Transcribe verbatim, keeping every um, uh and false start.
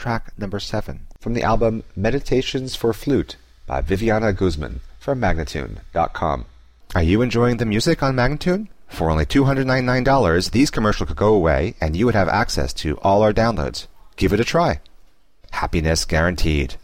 track number seven, from the album Meditations for Flute by Viviana Guzman from Magnatune dot com. Are you enjoying the music on Magnatune? For only two hundred ninety-nine dollars, these commercials could go away and you would have access to all our downloads. Give it a try. Happiness guaranteed.